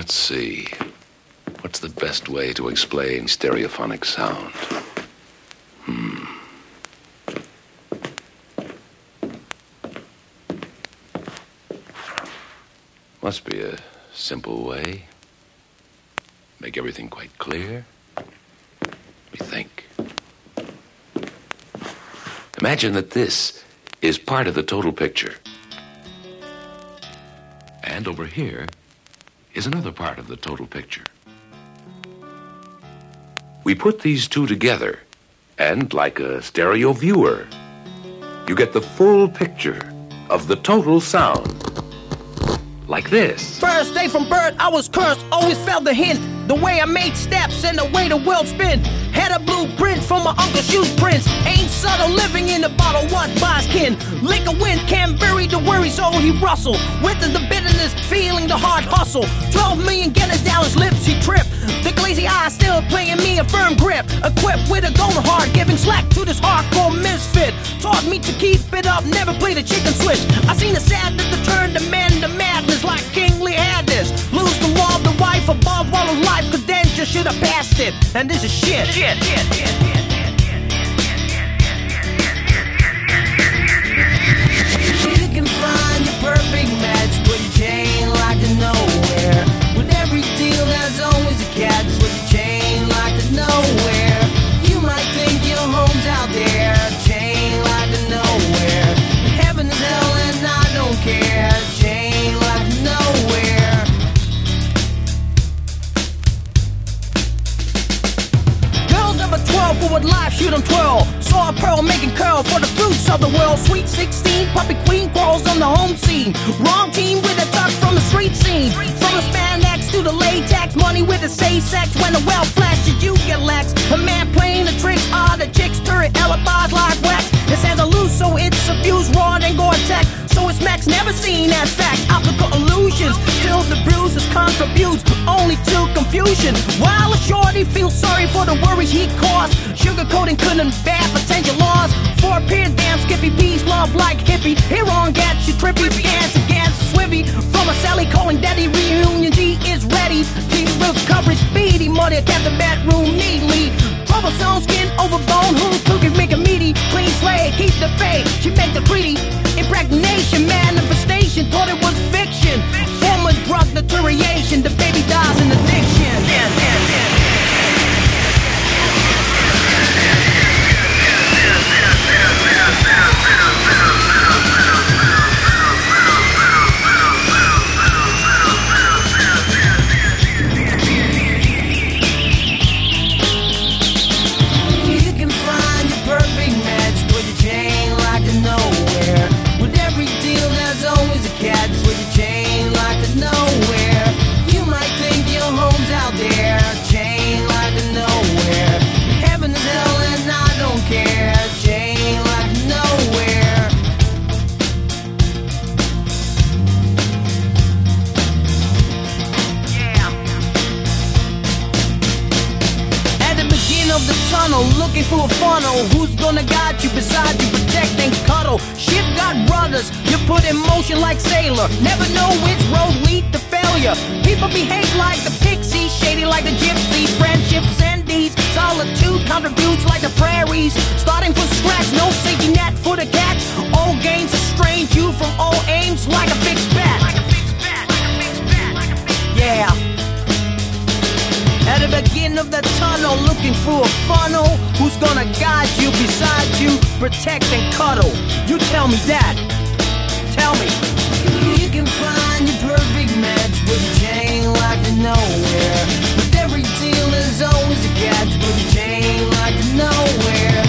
Let's see. What's the best way to explain stereophonic sound? Must be a simple way. Make everything quite clear. Let me think. Imagine that this is part of the total picture. And over here is another part of the total picture. We put these two together, and like a stereo viewer, you get the full picture of the total sound. Like this. First day from birth, I was cursed, always felt the hint. The way I made steps and the way the world spin. Had a blueprint from my uncle's shoe prints. Ain't subtle, living in a bottle, what by skin. Liquor wind can't bury the worry, so he rustle. Witness the bitterness, feeling the hard hustle. 12 million Guinness down his lips, he tripped. The glazy eyes still playing me a firm grip. Equipped with a golden heart, giving slack to this hardcore misfit. Taught me to keep it up, never play the chicken switch. I seen the sadness to turn the man to madness like kingly hadness. Lose the love, the wife above all of life, cause then you should have passed it. And this is shit. You can find your perfect match, but you chain like to nowhere. With every deal, there's always a catch, but you chain like to nowhere. You might think your home's out there, chain like to nowhere. Heaven is hell and I don't care, chain like to nowhere. Girls of a 12 forward life, shoot 'em 12. Saw a pearl making curl for the fruits of the world. Sweet 16, puppy queen crawls on the home scene. Wrong team with a tuck from the street scene. From the spandex to the latex, money with the say sex. When the well flashes, you get lax. A man playing the tricks, the chicks turret alibis like wax. It says a loose, so it's abused, raw and Gore-Tex. So it's Max never seen as fact. Optical illusions, still the bruises contributes only to confusion. While a shorty feels sorry for the worries he caused. Sugarcoating couldn't bear potential loss. For a period, damn Skippy P's love like hippie. Here on gets you trippy, dance against Swivy. From a Sally calling daddy reunion, G is ready. Keep recovery speedy, money kept the bedroom neatly. Troublesome skin over bone, who can make a meaty. Clean slate, keep the faith, she make the treaty. Impregnation, manifestation, thought it was fiction. Former drug deterioration, the baby dies in addiction. You can find your perfect match, but you chain like to nowhere. With every deal, there's always a catch, with your chain like to nowhere. You might think your home's out there, chain like to nowhere. Heaven is hell and I don't care, chain like to nowhere. Yeah. At the beginning of the tunnel, looking for a funnel. Who's gonna guide you beside you, protect and cuddle? Ship got brothers, you put in motion like sailor. Never know which road lead to failure. People behave like the pixies, shady like the gypsies. Friendships and deeds, solitude contributes like the prairies. Starting from scratch, no safety net for the catch. All gains estrange you from all aims like a fixed bat. Yeah. At the beginning of the tunnel, looking for a funnel. Who's gonna guide you, beside you, protect and cuddle? You tell me that. Tell me. You can find your perfect match, but you chain like to nowhere. With every deal, there's always a catch, but you chain like to nowhere.